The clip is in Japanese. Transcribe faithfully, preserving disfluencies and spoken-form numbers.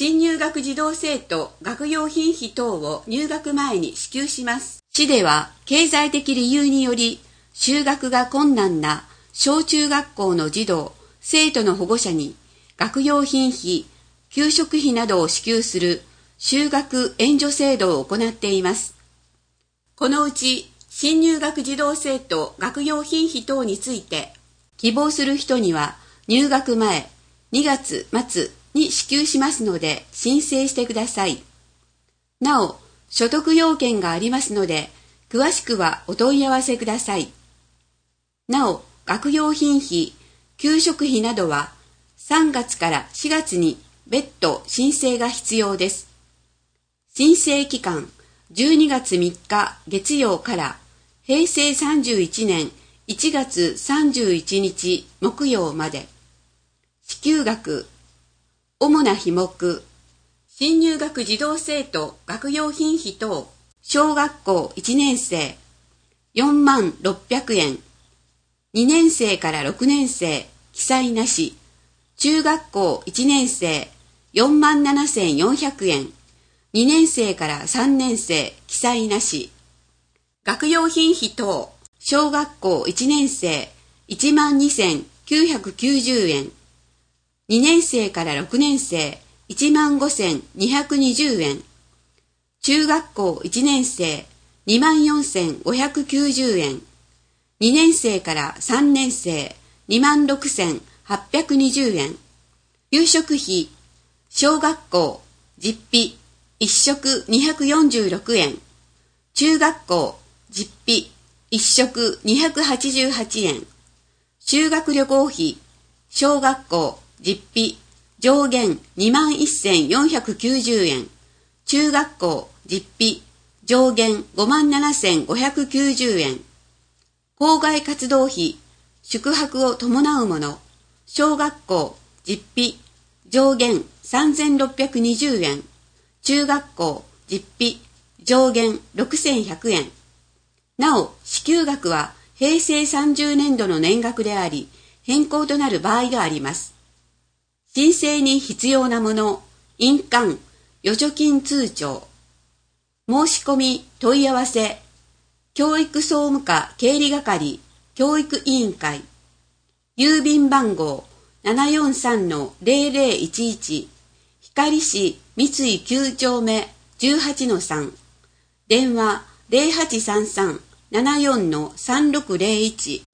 新入学児童生徒学用品費等を入学前に支給します。市では経済的理由により就学が困難な小中学校の児童、生徒の保護者に学用品費、給食費などを支給する就学援助制度を行っています。このうち新入学児童生徒学用品費等について希望する人には入学前にがつ末に支給しますので申請してください。なお、所得要件がありますので詳しくはお問い合わせください。なお、学用品費、給食費などはさんがつからしがつに別途申請が必要です。申請期間じゅうにがつみっか月曜からへいせいさんじゅういちねんいちがつさんじゅういちにち木曜まで。支給額、主な費目、新入学児童生徒学用品費等、小学校いちねんせいよんまんろっぴゃくえん、にねんせいからろくねんせい記載なし、中学校いちねんせいよんまんななせんよんひゃくえん、にねんせいからさんねんせい記載なし、学用品費等、小学校いちねんせいいちまんにせんきゅうひゃくきゅうじゅうえん、にねんせいからろくねんせいいちまんごせんにひゃくにじゅうえん、中学校いちねんせいにまんよんせんごひゃくきゅうじゅうえん、にねんせいからさんねんせいにまんろくせんはっぴゃくにじゅうえん、給食費、小学校実費いっ食にひゃくよんじゅうろくえん、中学校実費いっ食にひゃくはちじゅうはちえん、修学旅行費、小学校実費上限にまんせんよんひゃくきゅうじゅうえん、中学校実費上限ごまんななせんごひゃくきゅうじゅうえん、校外活動費、宿泊を伴うもの、小学校実費上限さんぜんろっぴゃくにじゅうえん、中学校実費上限ろくせんひゃくえん。なお、支給額はへいせいさんじゅうねんどの年額であり、変更となる場合があります。申請に必要なもの、印鑑、預貯金通帳、申し込み問い合わせ、教育総務課経理係、教育委員会、郵便番号 ななよんさんのぜろぜろいちいち、光市三井きゅうちょうめ じゅうはちのさん、電話 ゼロはちさんさんななよんのさんろくゼロいち